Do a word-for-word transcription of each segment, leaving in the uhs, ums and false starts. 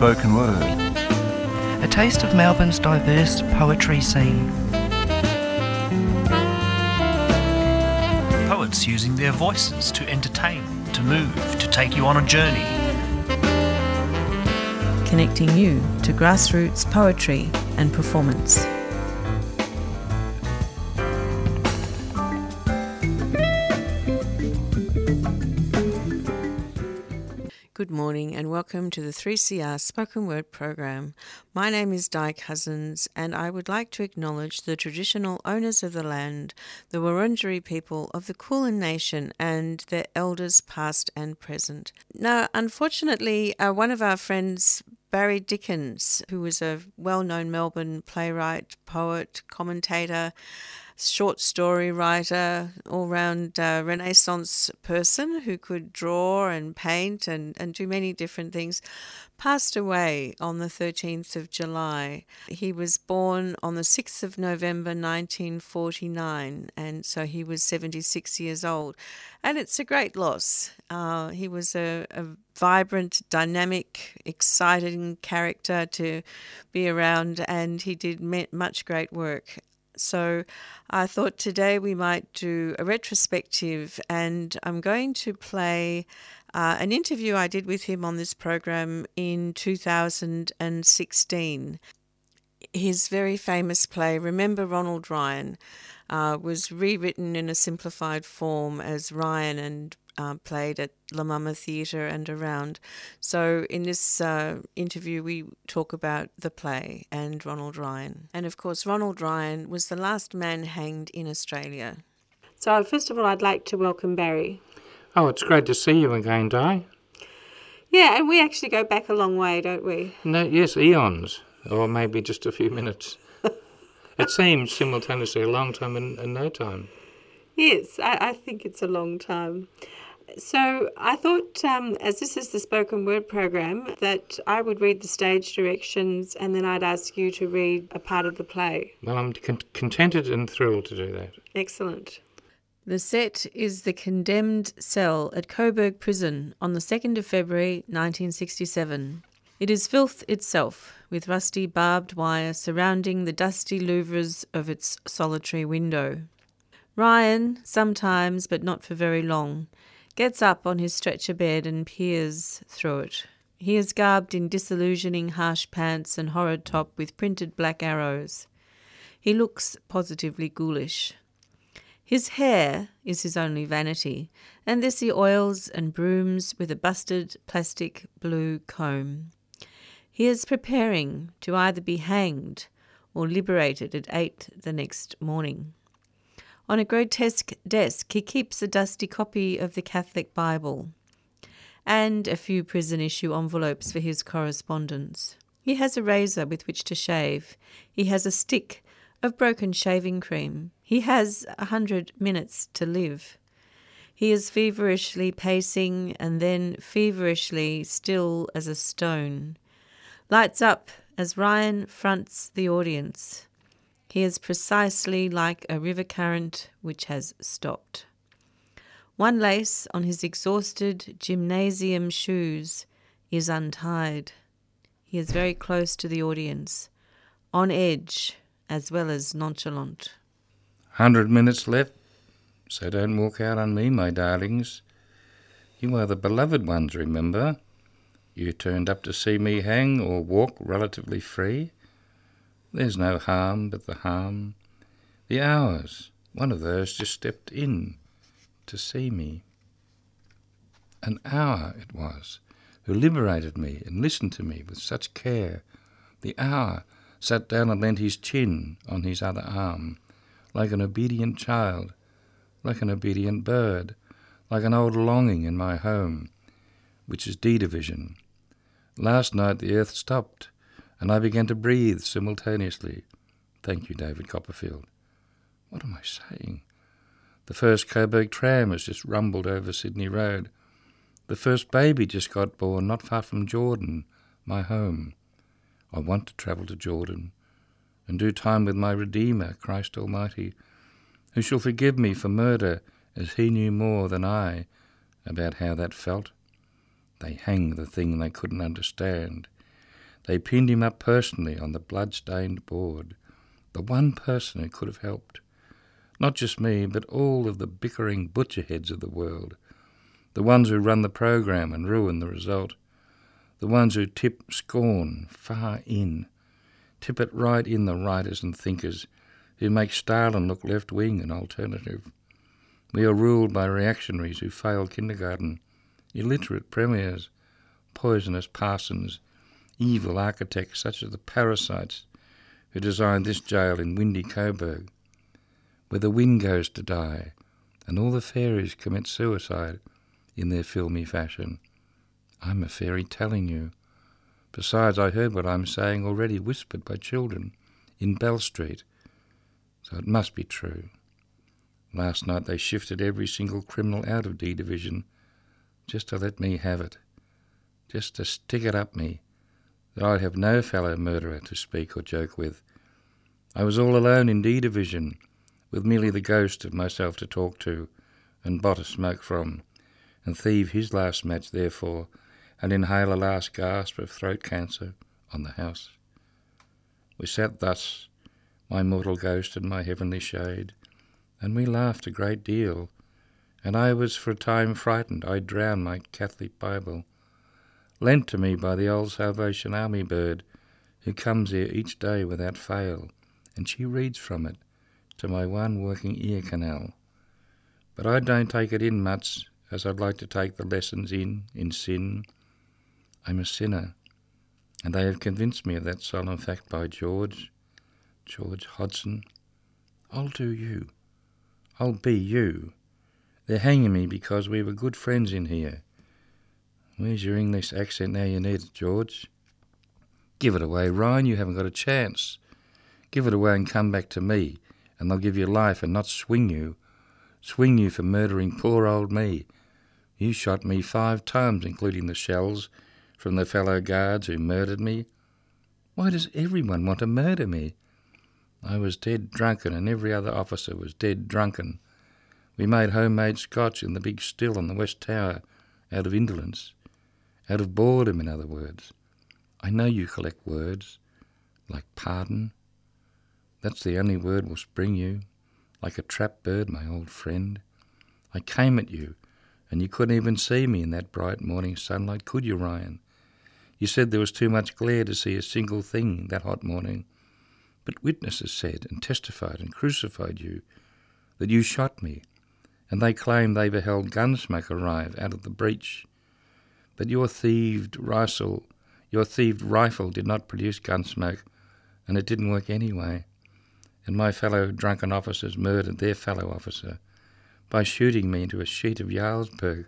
Spoken Word. A taste of Melbourne's diverse poetry scene. Poets using their voices to entertain, to move, to take you on a journey. Connecting you to grassroots poetry and performance. Good morning and welcome to the three C R Spoken Word program. My name is Di Cousins and I would like to acknowledge the traditional owners of the land, the Wurundjeri people of the Kulin Nation and their elders past and present. Now, unfortunately, uh, one of our friends, Barry Dickens, who was a well-known Melbourne playwright, poet, commentator, short story writer, all-round uh, Renaissance person who could draw and paint and, and do many different things, passed away on the thirteenth of July. He was born on the sixth of November nineteen forty-nine, and so he was seventy-six years old. And it's a great loss. Uh, he was a, a vibrant, dynamic, exciting character to be around, and he did much great work. So I thought today we might do a retrospective, and I'm going to play uh, an interview I did with him on this program in two thousand sixteen. His very famous play, Remember Ronald Ryan, uh, was rewritten in a simplified form as Ryan and Uh, played at La Mama Theatre and around. So in this uh, interview we talk about the play and Ronald Ryan. And of course Ronald Ryan was the last man hanged in Australia. So first of all I'd like to welcome Barry. Oh, it's great to see you again, Di. Yeah, and we actually go back a long way, don't we? No, yes, eons, or maybe just a few minutes. It seems simultaneously a long time and, and no time. Yes, I, I think it's a long time. So I thought, um, as this is the spoken word program, that I would read the stage directions and then I'd ask you to read a part of the play. Well, I'm con- contented and thrilled to do that. Excellent. The set is the condemned cell at Coburg Prison on the second of February nineteen sixty-seven. It is filth itself, with rusty barbed wire surrounding the dusty louvres of its solitary window. Ryan, sometimes, but not for very long, gets up on his stretcher bed and peers through it. He is garbed in disillusioning harsh pants and horrid top with printed black arrows. He looks positively ghoulish. His hair is his only vanity, and this he oils and brooms with a busted plastic blue comb. He is preparing to either be hanged or liberated at eight the next morning. On a grotesque desk he keeps a dusty copy of the Catholic Bible and a few prison-issue envelopes for his correspondence. He has a razor with which to shave. He has a stick of broken shaving cream. He has a hundred minutes to live. He is feverishly pacing and then feverishly still as a stone. Lights up as Ryan fronts the audience. He is precisely like a river current which has stopped. One lace on his exhausted gymnasium shoes is untied. He is very close to the audience, on edge as well as nonchalant. Hundred minutes left, so don't walk out on me, my darlings. You are the beloved ones, remember? You turned up to see me hang or walk relatively free. There's no harm but the harm. The hours, one of those just stepped in to see me. An hour it was, who liberated me and listened to me with such care. The hour sat down and leant his chin on his other arm, like an obedient child, like an obedient bird, like an old longing in my home, which is D-division. Last night the earth stopped, and I began to breathe simultaneously. Thank you, David Copperfield. What am I saying? The first Coburg tram has just rumbled over Sydney Road. The first baby just got born not far from Jordan, my home. I want to travel to Jordan and do time with my Redeemer, Christ Almighty, who shall forgive me for murder as he knew more than I about how that felt. They hang the thing they couldn't understand. They pinned him up personally on the blood-stained board. The one person who could have helped. Not just me, but all of the bickering butcherheads of the world. The ones who run the program and ruin the result. The ones who tip scorn far in. Tip it right in the writers and thinkers who make Stalin look left-wing and alternative. We are ruled by reactionaries who failed kindergarten, illiterate premiers, poisonous parsons, evil architects such as the parasites who designed this jail in windy Coburg, where the wind goes to die and all the fairies commit suicide in their filmy fashion. I'm a fairy telling you. Besides, I heard what I'm saying already whispered by children in Bell Street, so it must be true. Last night they shifted every single criminal out of D Division just to let me have it, just to stick it up me, that I'd have no fellow murderer to speak or joke with. I was all alone in D Division, with merely the ghost of myself to talk to and bot a smoke from, and thieve his last match therefore, and inhale a last gasp of throat cancer on the house. We sat thus, my mortal ghost and my heavenly shade, and we laughed a great deal, and I was for a time frightened I'd drown my Catholic Bible, lent to me by the old Salvation Army bird, who comes here each day without fail, and she reads from it to my one working ear canal. But I don't take it in much, as I'd like to take the lessons in, in sin. I'm a sinner, and they have convinced me of that solemn fact by George, George Hodson. I'll do you. I'll be you. They're hanging me because we were good friends in here. Where's your English accent now you need it, George? Give it away, Ryan, you haven't got a chance. Give it away and come back to me, and they'll give you life and not swing you. Swing you for murdering poor old me. You shot me five times, including the shells from the fellow guards who murdered me. Why does everyone want to murder me? I was dead drunken, and every other officer was dead drunken. We made homemade scotch in the big still on the West Tower out of indolence, out of boredom, in other words. I know you collect words, like pardon. That's the only word will spring you, like a trap bird, my old friend. I came at you, and you couldn't even see me in that bright morning sunlight, could you, Ryan? You said there was too much glare to see a single thing that hot morning. But witnesses said and testified and crucified you that you shot me, and they claimed they beheld Gunsmoke arrive out of the breach. But your thieved rifle, your thieved rifle did not produce Gunsmoke, and it didn't work anyway. And my fellow drunken officers murdered their fellow officer by shooting me into a sheet of Jarlsberg.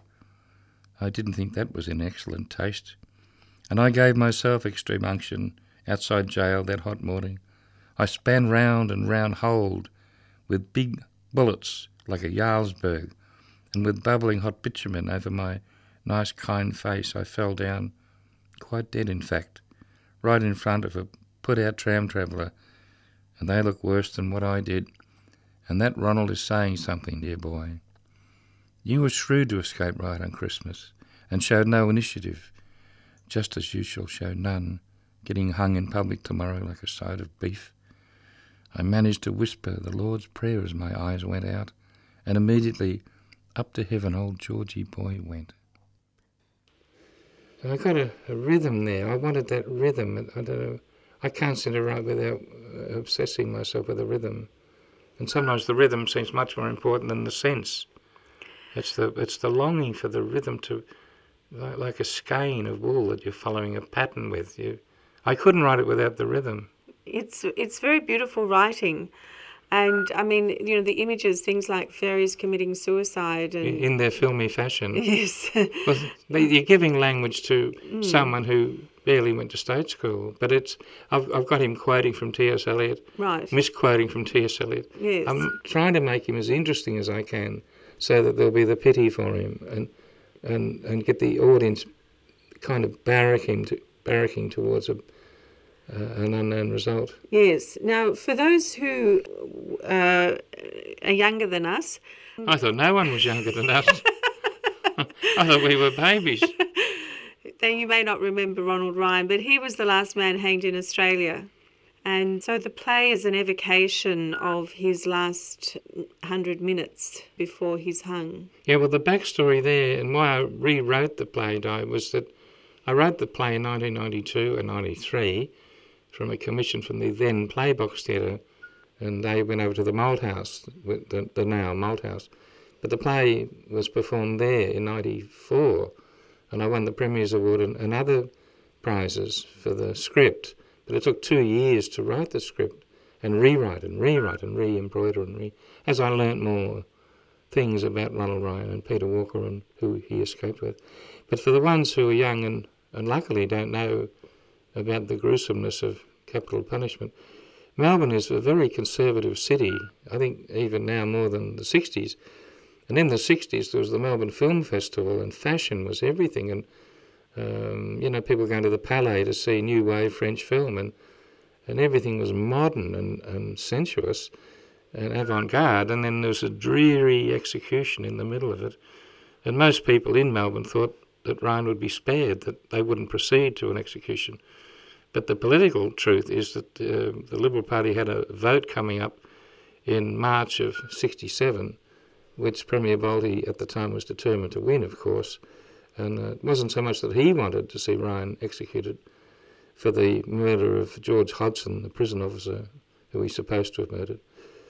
I didn't think that was in excellent taste, and I gave myself extreme unction outside jail that hot morning. I span round and round holed with big bullets like a Jarlsberg, and with bubbling hot bitumen over my nice kind face I fell down, quite dead in fact, right in front of a put-out tram traveller, and they look worse than what I did. And that Ronald is saying something, dear boy. You were shrewd to escape right on Christmas, and showed no initiative, just as you shall show none, getting hung in public tomorrow like a side of beef. I managed to whisper the Lord's Prayer as my eyes went out, and immediately up to heaven old Georgie boy went. So I got a, a rhythm there. I wanted that rhythm. I don't know. I can't seem to write without obsessing myself with a rhythm. And sometimes the rhythm seems much more important than the sense. It's the it's the longing for the rhythm to, like, like a skein of wool that you're following a pattern with. You, I couldn't write it without the rhythm. It's it's very beautiful writing, and I mean, you know, the images, things like fairies committing suicide, and in their filmy fashion. Yes, well, you're giving language to mm. someone who barely went to state school, but it's I've I've got him quoting from T S Eliot, right? Misquoting from T S Eliot. Yes, I'm trying to make him as interesting as I can, so that there'll be the pity for him, and and and get the audience kind of barracking to barracking towards a. Uh, an unknown result. Yes. Now, for those who uh, are younger than us... I thought no one was younger than us. I thought we were babies. Now, you may not remember Ronald Ryan, but he was the last man hanged in Australia. And so the play is an evocation of his last hundred minutes before he's hung. Yeah, well, the backstory there and why I rewrote the play, Di, was that I wrote the play in nineteen ninety-two and ninety-three from a commission from the then Playbox Theatre, and they went over to the Malthouse, the, the now Malthouse. But the play was performed there in ninety-four, and I won the Premier's Award and, and other prizes for the script. But it took two years to write the script and rewrite and rewrite and re-embroider and re... as I learnt more things about Ronald Ryan and Peter Walker and who he escaped with. But for the ones who are young and, and luckily don't know about the gruesomeness of capital punishment, Melbourne is a very conservative city, I think even now more than the sixties. And in the sixties there was the Melbourne Film Festival and fashion was everything, and Um, you know, people going to the Palais to see new wave French film, and and everything was modern and, and sensuous and avant-garde, and then there was a dreary execution in the middle of it. And most people in Melbourne thought that Ryan would be spared, that they wouldn't proceed to an execution. But the political truth is that uh, the Liberal Party had a vote coming up in March of sixty-seven, which Premier Bolte at the time was determined to win, of course. And uh, it wasn't so much that he wanted to see Ryan executed for the murder of George Hodgson, the prison officer who he's supposed to have murdered,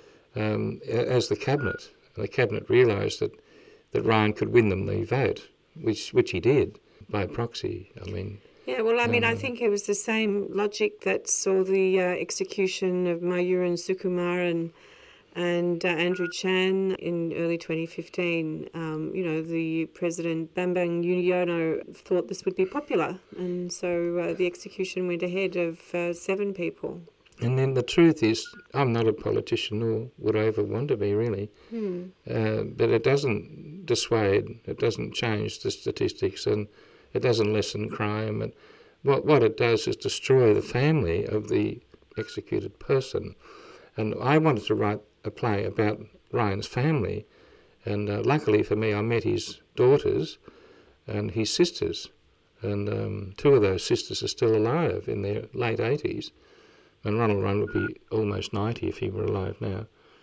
um, as the Cabinet. And the Cabinet realised that, that Ryan could win them the vote, which which he did by proxy. I mean... Yeah, well, I mean, um, I think it was the same logic that saw the uh, execution of Mayuran Sukumaran and uh, Andrew Chan in early twenty fifteen. Um, you know, the President Bambang Yudhoyono thought this would be popular, and so uh, the execution went ahead of uh, seven people. And then the truth is, I'm not a politician, nor would I ever want to be, really. Hmm. Uh, but it doesn't dissuade, it doesn't change the statistics, and it doesn't lessen crime. And what what it does is destroy the family of the executed person. And I wanted to write a play about Ryan's family, and uh, luckily for me I met his daughters and his sisters, and um, two of those sisters are still alive in their late eighties, and Ronald Ryan would be almost ninety if he were alive now.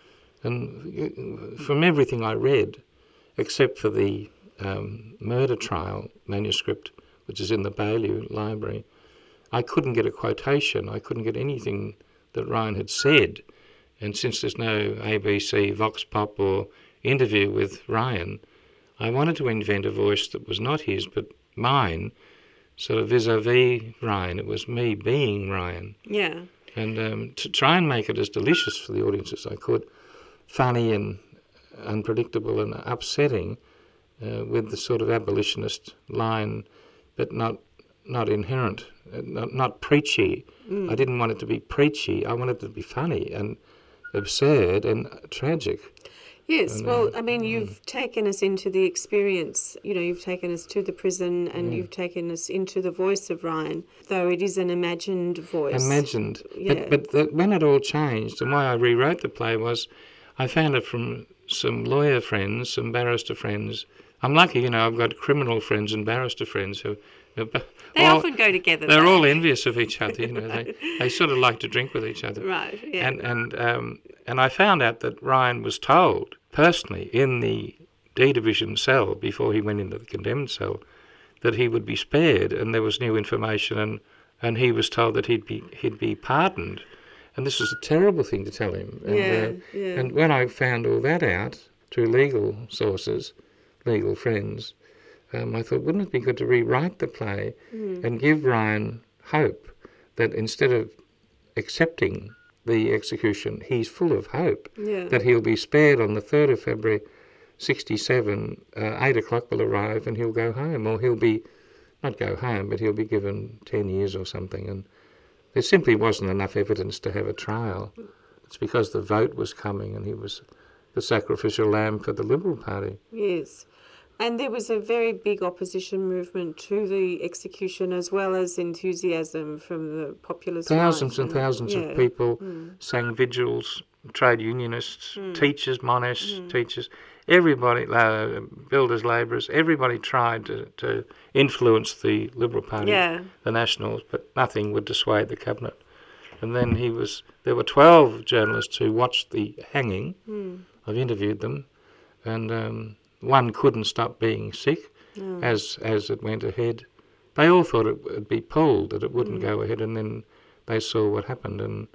And from everything I read, except for the um, murder trial manuscript, which is in the Baillieu Library, I couldn't get a quotation, I couldn't get anything that Ryan had said. And since there's no A B C, Vox Pop or interview with Ryan, I wanted to invent a voice that was not his but mine, sort of vis-a-vis Ryan. It was me being Ryan. Yeah. And um, to try and make it as delicious for the audience as I could, funny and unpredictable and upsetting, uh, with the sort of abolitionist line, but not not inherent, not, not preachy. Mm. I didn't want it to be preachy. I wanted it to be funny and absurd and tragic. Yes, and, well, uh, I mean, you've mm. taken us into the experience. You know, you've taken us to the prison, and mm. you've taken us into the voice of Ryan, though it is an imagined voice. Imagined. Yeah. But, but the, when it all changed, and why I rewrote the play was I found it from some lawyer friends, some barrister friends. I'm lucky, you know, I've got criminal friends and barrister friends who... They all, often go together. They're though. all envious of each other, you know. They they sort of like to drink with each other. Right, yeah. And and um, and I found out that Ryan was told personally in the D Division cell before he went into the condemned cell that he would be spared, and there was new information, and, and he was told that he'd be he'd be pardoned, and this was a terrible thing to tell him. And, yeah, uh, yeah. And when I found all that out through legal sources, legal friends. Um, I thought, wouldn't it be good to rewrite the play mm. and give Ryan hope that instead of accepting the execution, he's full of hope yeah. that he'll be spared on the third of February sixty-seven, uh, eight o'clock will arrive and he'll go home, or he'll be, not go home, but he'll be given ten years or something. And there simply wasn't enough evidence to have a trial. It's because the vote was coming and he was the sacrificial lamb for the Liberal Party. Yes. And there was a very big opposition movement to the execution, as well as enthusiasm from the populist Thousands right. and thousands yeah. of people mm. sang vigils trade unionists, mm. teachers, monists, mm. teachers, everybody, uh, builders, labourers, everybody tried to, to influence the Liberal Party, yeah. the Nationals, but nothing would dissuade the cabinet. And then he was, there were twelve journalists who watched the hanging. Mm. I've interviewed them, and um, one couldn't stop being sick oh. as as it went ahead. They all thought it would be pulled, that it wouldn't mm. go ahead, and then they saw what happened. And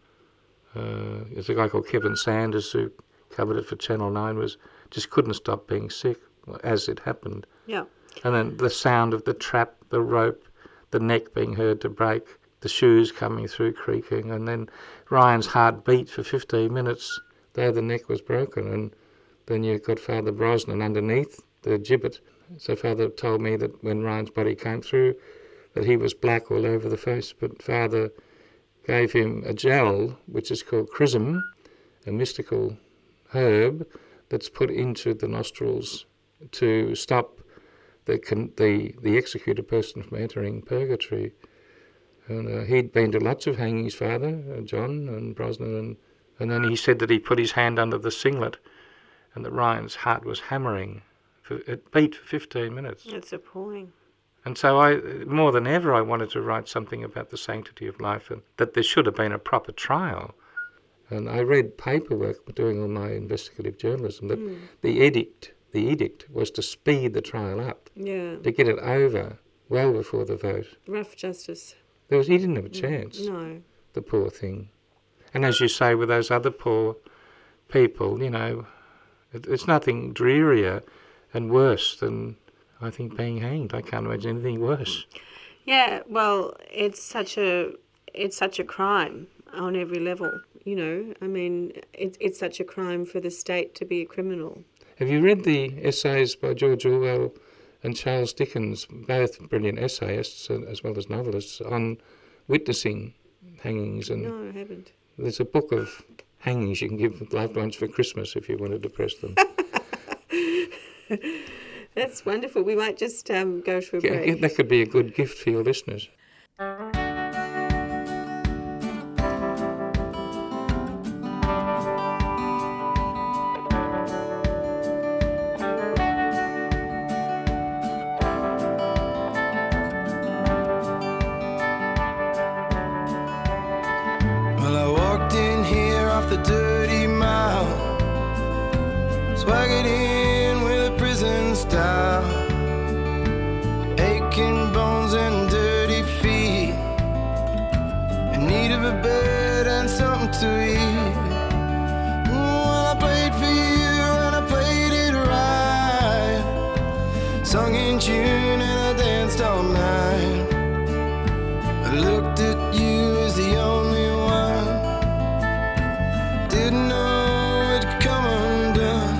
uh, there's a guy called Kevin Sanders who covered it for Channel nine, was just couldn't stop being sick as it happened. Yeah. And then the sound of the trap, the rope, the neck being heard to break, the shoes coming through creaking, and then Ryan's heart beat for fifteen minutes, though the neck was broken. And then you've got Father Brosnan underneath the gibbet. So Father told me that when Ryan's body came through, that he was black all over the face, but Father gave him a gel, which is called chrism, a mystical herb that's put into the nostrils to stop the con- the, the executed person from entering purgatory. And uh, he'd been to lots of hangings, Father, uh, John and Brosnan, and, and then he said that he put his hand under the singlet and that Ryan's heart was hammering. For, it beat for fifteen minutes. That's appalling. And so I, more than ever, I wanted to write something about the sanctity of life, and that there should have been a proper trial. And I read paperwork doing all my investigative journalism that mm. the edict, the edict was to speed the trial up, yeah. to get it over well before the vote. Rough justice. There was, he didn't have a chance, no. the poor thing. And as you say, with those other poor people, you know, it, it's nothing drearier and worse than, I think, being hanged. I can't imagine anything worse. Yeah, well, it's such a it's such a crime on every level. You know, I mean, it's it's such a crime for the state to be a criminal. Have you read the essays by George Orwell and Charles Dickens, both brilliant essayists as well as novelists, on witnessing hangings? And no, I haven't. There's a book of hangings you can give loved ones for Christmas if you want to depress them. That's wonderful. We might just um, go to a break. Yeah, that could be a good gift for your listeners. Well, I walked in here off the dirty mile, swaggered in with a prison style, aching bones and dirty feet, in need of a bed and something to eat. Well, I played for you and I played it right, sung in tune and I danced all night. I looked at you as the only one, didn't know it'd come undone.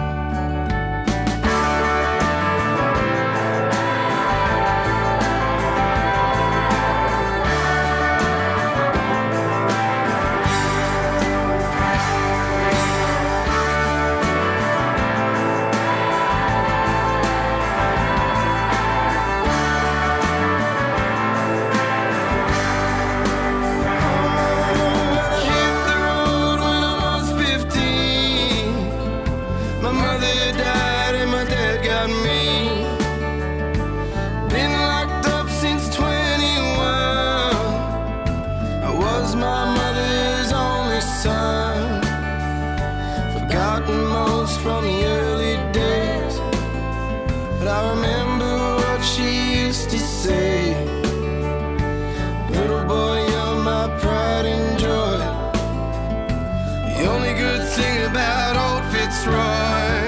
From the early days, but I remember what she used to say. Little boy, you're my pride and joy, the only good thing about old Fitzroy.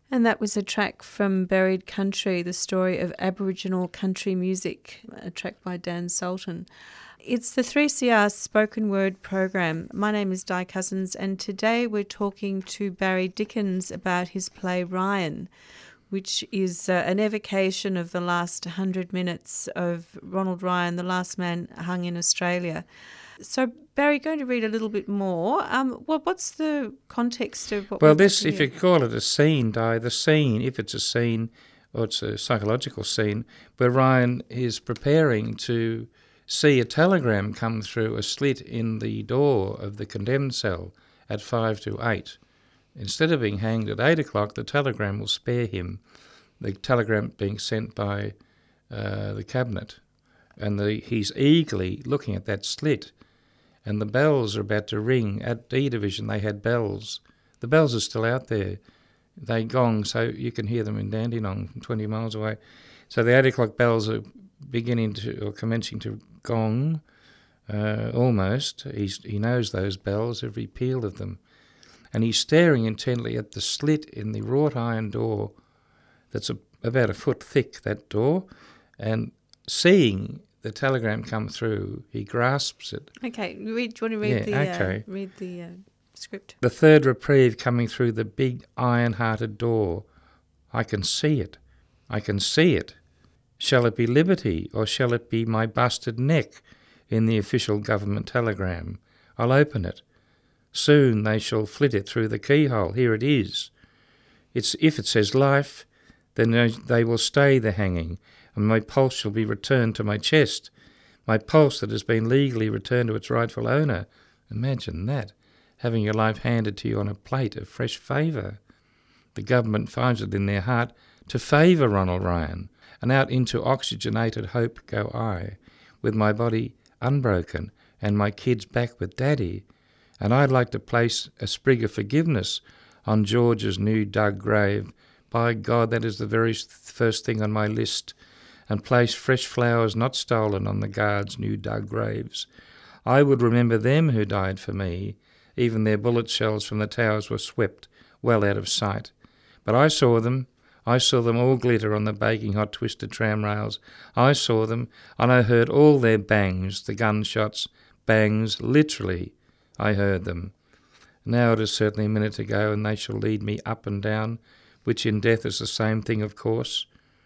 And that was a track from Buried Country, the story of Aboriginal country music, a track by Dan Sultan. It's the three C R spoken word program. My name is Di Cousins, and today we're talking to Barry Dickens about his play Ryan, which is uh, an evocation of the last one hundred minutes of Ronald Ryan, the last man hung in Australia. So, Barry, going to read a little bit more. Um, well, what's the context of what Well, we're this, looking if at? you call it a scene, Di, the scene, if it's a scene or it's a psychological scene, where Ryan is preparing to see a telegram come through a slit in the door of the condemned cell at five to eight. Instead of being hanged at eight o'clock, the telegram will spare him, the telegram being sent by uh, the cabinet. And the, he's eagerly looking at that slit. And the bells are about to ring. At D Division, they had bells. The bells are still out there. They gong, so you can hear them in Dandenong from twenty miles away. So the eight o'clock bells are beginning to, or commencing to gong, uh, almost. He's, he knows those bells, every peal of them. And he's staring intently at the slit in the wrought iron door that's a, about a foot thick, that door, and seeing the telegram come through, he grasps it. Okay, read, do you want to read Yeah, the, okay. uh, read the uh, script? The third reprieve coming through the big iron-hearted door. I can see it. I can see it. Shall it be liberty, or shall it be my busted neck in the official government telegram? I'll open it. Soon they shall flit it through the keyhole. Here it is. It's, if it says life, then they, they will stay the hanging, and my pulse shall be returned to my chest, my pulse that has been legally returned to its rightful owner. Imagine that, having your life handed to you on a plate of fresh favour. The government finds it in their heart to favour Ronald Ryan, and out into oxygenated hope go I, with my body unbroken and my kids back with Daddy. And I'd like to place a sprig of forgiveness on George's new dug grave. By God, that is the very first thing on my list. And place fresh flowers not stolen on the guards' new dug graves. I would remember them who died for me. Even their bullet shells from the towers were swept well out of sight. But I saw them. I saw them all glitter on the baking hot twisted tram rails. I saw them, and I heard all their bangs, the gunshots, bangs, literally. I heard them. Now it is certainly a minute to go, and they shall lead me up and down, which in death is the same thing, of course.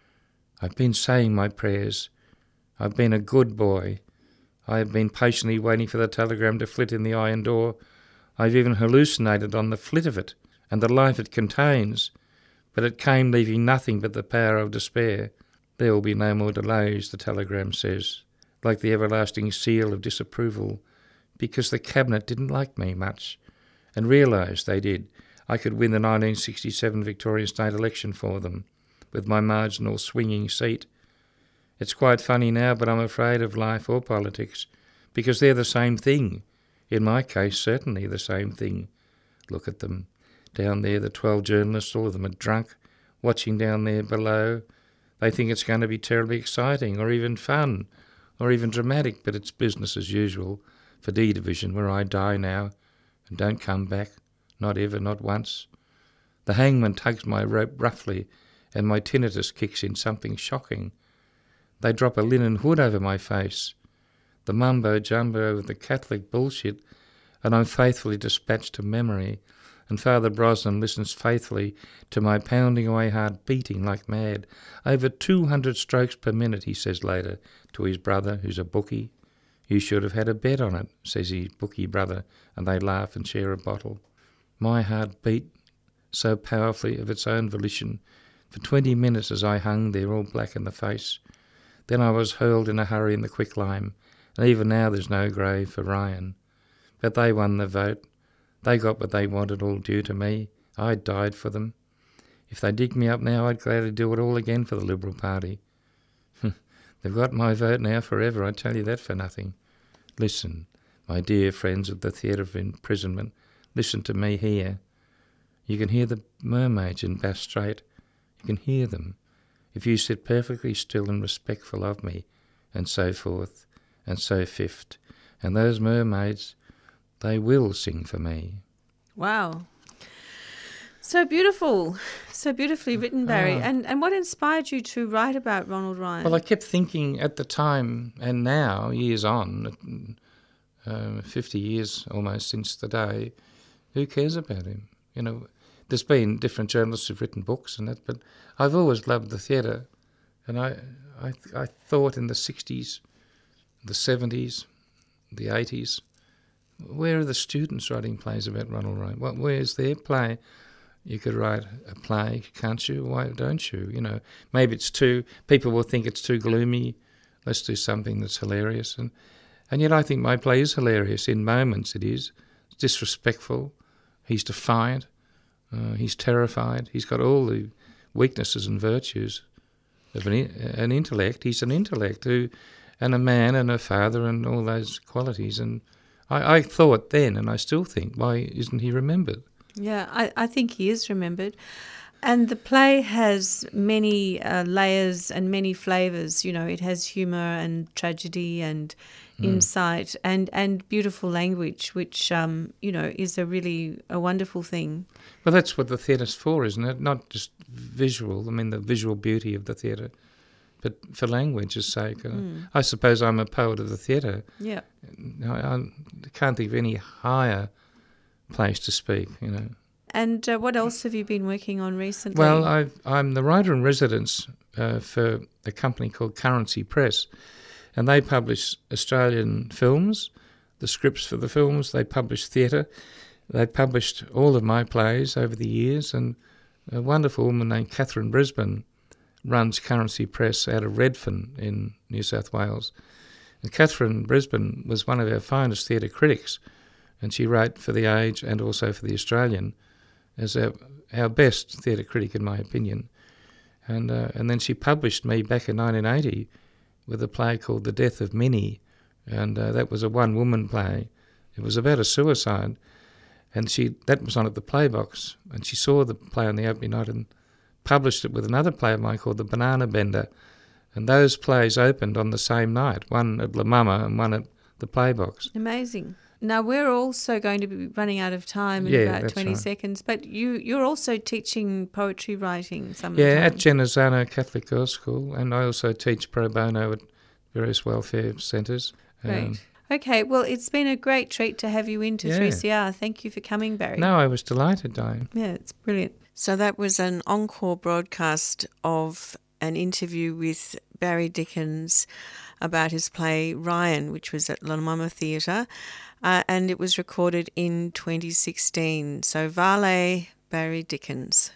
I've been saying my prayers. I've been a good boy. I have been patiently waiting for the telegram to flit in the iron door. I've even hallucinated on the flit of it and the life it contains. But it came leaving nothing but the power of despair. There will be no more delays, the telegram says, like the everlasting seal of disapproval, because the cabinet didn't like me much and realised they did. I could win the nineteen sixty-seven Victorian state election for them, with my marginal swinging seat. It's quite funny now, but I'm afraid of life or politics, because they're the same thing. In my case, certainly the same thing. Look at them. Down there, the twelve journalists, all of them are drunk, watching down there below. They think it's going to be terribly exciting, or even fun, or even dramatic, but it's business as usual for D Division, where I die now and don't come back, not ever, not once. The hangman tugs my rope roughly, and my tinnitus kicks in something shocking. They drop a linen hood over my face, the mumbo-jumbo of the Catholic bullshit, and I'm faithfully dispatched to memory, and Father Brosnan listens faithfully to my pounding away heart beating like mad. Over two hundred strokes per minute, he says later to his brother, who's a bookie. You should have had a bet on it, says his bookie brother, and they laugh and share a bottle. My heart beat so powerfully of its own volition for twenty minutes as I hung there all black in the face. Then I was hurled in a hurry in the quicklime, and even now there's no grave for Ryan. But they won the vote. They got what they wanted, all due to me. I died for them. If they dig me up now, I'd gladly do it all again for the Liberal Party. They've got my vote now forever, I tell you that for nothing. Listen, my dear friends of the theatre of imprisonment, listen to me here. You can hear the mermaids in Bass Strait. You can hear them, if you sit perfectly still and respectful of me, and so forth, and so fifth. And those mermaids, they will sing for me. Wow. So beautiful. So beautifully written, Barry. Ah. And and what inspired you to write about Ronald Ryan? Well, I kept thinking at the time and now, years on, uh, fifty years almost since the day, who cares about him? You know, there's been different journalists who've written books and that, but I've always loved the theatre. And I, I, I thought in the sixties, the seventies, the eighties, where are the students writing plays about Ronald Ryan? What, where's their play? You could write a play, can't you? Why don't you? You know, maybe it's too, people will think it's too gloomy. Let's do something that's hilarious. And and yet I think my play is hilarious. In moments it is. It's disrespectful. He's defiant. Uh, he's terrified. He's got all the weaknesses and virtues of an, an intellect. He's an intellect who, and a man and a father and all those qualities. And I, I thought then, and I still think, why isn't he remembered? Yeah, I, I think he is remembered. And the play has many uh, layers and many flavours. You know, it has humour and tragedy and mm. insight and, and beautiful language, which, um, you know, is a really a wonderful thing. Well, that's what the theatre's for, isn't it? Not just visual, I mean, the visual beauty of the theatre, but for language's sake. Mm. I suppose I'm a poet of the theatre. Yeah. I, I can't think of any higher place to speak, you know. And uh, what else have you been working on recently? Well, I've, I'm the writer-in-residence uh, for a company called Currency Press, and they publish Australian films, the scripts for the films. They publish theatre. They published all of my plays over the years, and a wonderful woman named Catherine Brisbane runs Currency Press out of Redfern in New South Wales. And Catherine Brisbane was one of our finest theatre critics, and she wrote for The Age and also for The Australian as our, our best theatre critic, in my opinion. And uh, and then she published me back in nineteen eighty with a play called The Death of Minnie, and uh, that was a one-woman play. It was about a suicide, and she that was on at the Playbox, and she saw the play on the opening night and published it with another play of mine called The Banana Bender, and those plays opened on the same night, one at La Mama and one at the Playbox. Amazing. Now, we're also going to be running out of time in yeah, about twenty right. seconds, but you, you're also teaching poetry writing some of Yeah, the time. at Genazzano Catholic Girls' School, and I also teach pro bono at various welfare centres. Great. Um, okay, well, it's been a great treat to have you into yeah. three C R. Thank you for coming, Barry. No, I was delighted, Diane. Yeah, it's brilliant. So that was an encore broadcast of an interview with Barry Dickens about his play Ryan, which was at La Mama Theatre, uh, and it was recorded in twenty sixteen. So Vale, Barry Dickens.